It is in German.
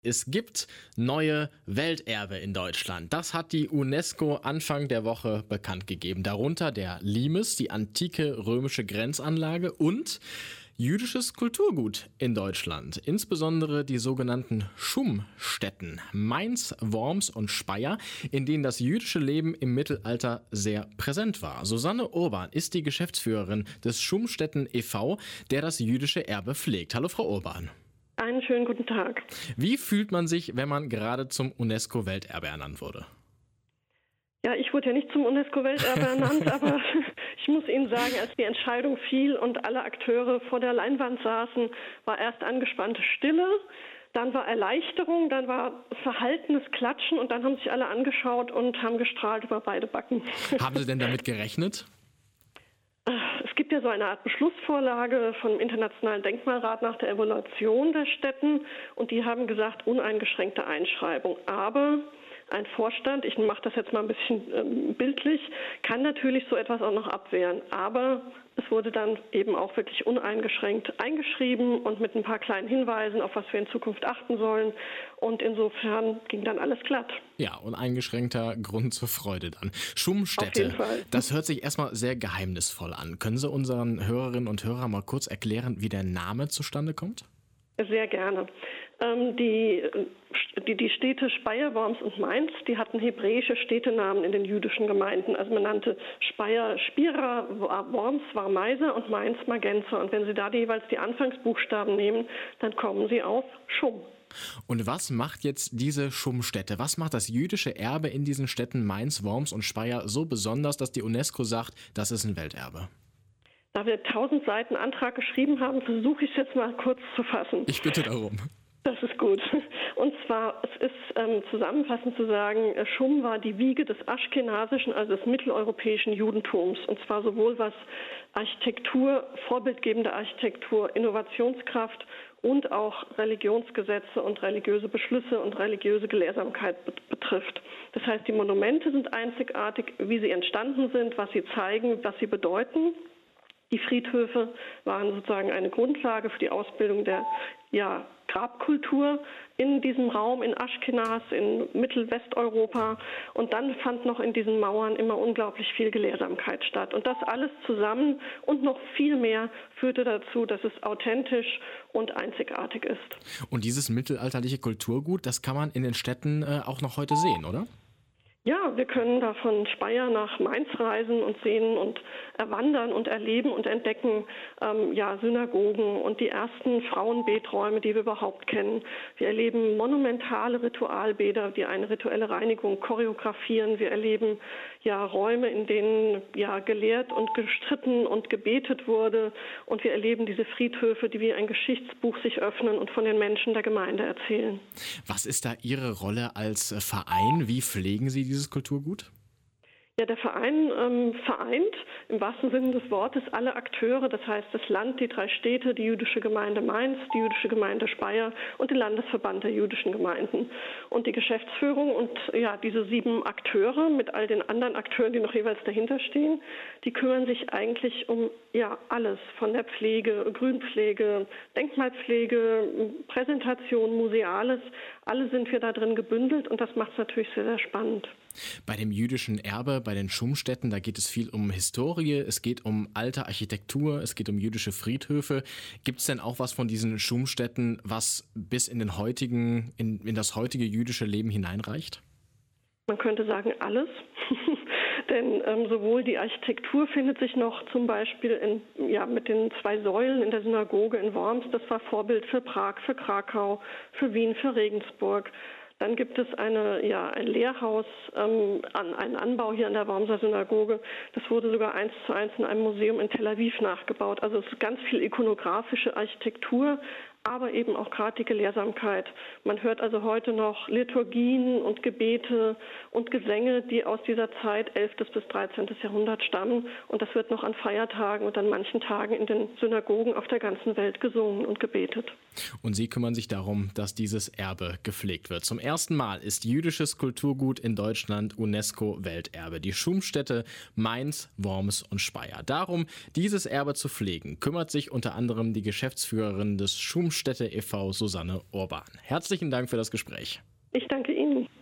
Es gibt neue Welterbe in Deutschland. Das hat die UNESCO Anfang der Woche bekannt gegeben. Darunter der Limes, die antike römische Grenzanlage und jüdisches Kulturgut in Deutschland. Insbesondere die sogenannten Schumstätten Mainz, Worms und Speyer, in denen das jüdische Leben im Mittelalter sehr präsent war. Susanne Urban ist die Geschäftsführerin des Schumstätten e.V., der das jüdische Erbe pflegt. Hallo Frau Urban. Einen schönen guten Tag. Wie fühlt man sich, wenn man gerade zum UNESCO-Welterbe ernannt wurde? Ja, ich wurde ja nicht zum UNESCO-Welterbe ernannt, aber ich muss Ihnen sagen, als die Entscheidung fiel und alle Akteure vor der Leinwand saßen, war erst angespannte Stille, dann war Erleichterung, dann war verhaltenes Klatschen und dann haben sich alle angeschaut und haben gestrahlt über beide Backen. Haben Sie denn damit gerechnet? Es gibt ja so eine Art Beschlussvorlage vom Internationalen Denkmalrat nach der Evaluation der Stätten und die haben gesagt, uneingeschränkte Einschreibung. Aber ein Vorstand, ich mache das jetzt mal ein bisschen bildlich, kann natürlich so etwas auch noch abwehren. Aber es wurde dann eben auch wirklich uneingeschränkt eingeschrieben und mit ein paar kleinen Hinweisen, auf was wir in Zukunft achten sollen. Und insofern ging dann alles glatt. Ja, uneingeschränkter Grund zur Freude dann. Schumstätte, Auf jeden Fall. das hört sich erstmal sehr geheimnisvoll an. Können Sie unseren Hörerinnen und Hörern mal kurz erklären, wie der Name zustande kommt? Sehr gerne. Die Städte Speyer, Worms und Mainz, die hatten hebräische Städtenamen in den jüdischen Gemeinden. Also man nannte Speyer Spira, Worms Warmeiser und Mainz Magenzer. Und wenn Sie da jeweils die Anfangsbuchstaben nehmen, dann kommen Sie auf Schum. Und was macht jetzt diese Schumstätte? Was macht das jüdische Erbe in diesen Städten Mainz, Worms und Speyer so besonders, dass die UNESCO sagt, das ist ein Welterbe? Da wir 1000 Seiten Antrag geschrieben haben, versuche ich es jetzt mal kurz zu fassen. Ich bitte darum. Das ist gut. Und zwar, es ist zusammenfassend zu sagen, Schum war die Wiege des aschkenasischen, also des mitteleuropäischen Judentums. Und zwar sowohl was Architektur, vorbildgebende Architektur, Innovationskraft und auch Religionsgesetze und religiöse Beschlüsse und religiöse Gelehrsamkeit betrifft. Das heißt, die Monumente sind einzigartig, wie sie entstanden sind, was sie zeigen, was sie bedeuten. Die Friedhöfe waren sozusagen eine Grundlage für die Ausbildung der Grabkultur in diesem Raum in Aschkenas, in Mittelwesteuropa. Und dann fand noch in diesen Mauern immer unglaublich viel Gelehrsamkeit statt. Und das alles zusammen und noch viel mehr führte dazu, dass es authentisch und einzigartig ist. Und dieses mittelalterliche Kulturgut, das kann man in den Städten auch noch heute sehen, oder? Ja, wir können da von Speyer nach Mainz reisen und sehen und erwandern und erleben und entdecken Synagogen und die ersten Frauenbeträume, die wir überhaupt kennen. Wir erleben monumentale Ritualbäder, die eine rituelle Reinigung choreografieren. Wir erleben Räume, in denen gelehrt und gestritten und gebetet wurde. Und wir erleben diese Friedhöfe, die wie ein Geschichtsbuch sich öffnen und von den Menschen der Gemeinde erzählen. Was ist da Ihre Rolle als Verein? Wie pflegen Sie dieses Kulturgut? Ja, der Verein vereint im wahrsten Sinne des Wortes alle Akteure, das heißt das Land, die 3 Städte, die jüdische Gemeinde Mainz, die jüdische Gemeinde Speyer und den Landesverband der jüdischen Gemeinden. Und die Geschäftsführung und diese 7 Akteure mit all den anderen Akteuren, die noch jeweils dahinter stehen, die kümmern sich eigentlich um alles, von der Pflege, Grünpflege, Denkmalpflege, Präsentation, Museales. Alle sind wir da drin gebündelt und das macht es natürlich sehr, sehr spannend. Bei dem jüdischen Erbe, bei den Schumstätten, da geht es viel um Historie, es geht um alte Architektur, es geht um jüdische Friedhöfe. Gibt es denn auch was von diesen Schumstätten, was bis in das heutige jüdische Leben hineinreicht? Man könnte sagen alles, denn sowohl die Architektur findet sich noch zum Beispiel mit den 2 Säulen in der Synagoge in Worms, das war Vorbild für Prag, für Krakau, für Wien, für Regensburg. Dann gibt es ein Lehrhaus, einen Anbau hier an der Wormser Synagoge. Das wurde sogar 1:1 in einem Museum in Tel Aviv nachgebaut. Also es ist ganz viel ikonografische Architektur, aber eben auch gerade die Gelehrsamkeit. Man hört also heute noch Liturgien und Gebete und Gesänge, die aus dieser Zeit 11. bis 13. Jahrhundert stammen. Und das wird noch an Feiertagen und an manchen Tagen in den Synagogen auf der ganzen Welt gesungen und gebetet. Und Sie kümmern sich darum, dass dieses Erbe gepflegt wird. Zum ersten Mal ist jüdisches Kulturgut in Deutschland UNESCO-Welterbe. Die Schumstätte Mainz, Worms und Speyer. Darum, dieses Erbe zu pflegen, kümmert sich unter anderem die Geschäftsführerin des Schumstätten Domstätte e.V. Susanne Urban. Herzlichen Dank für das Gespräch. Ich danke Ihnen.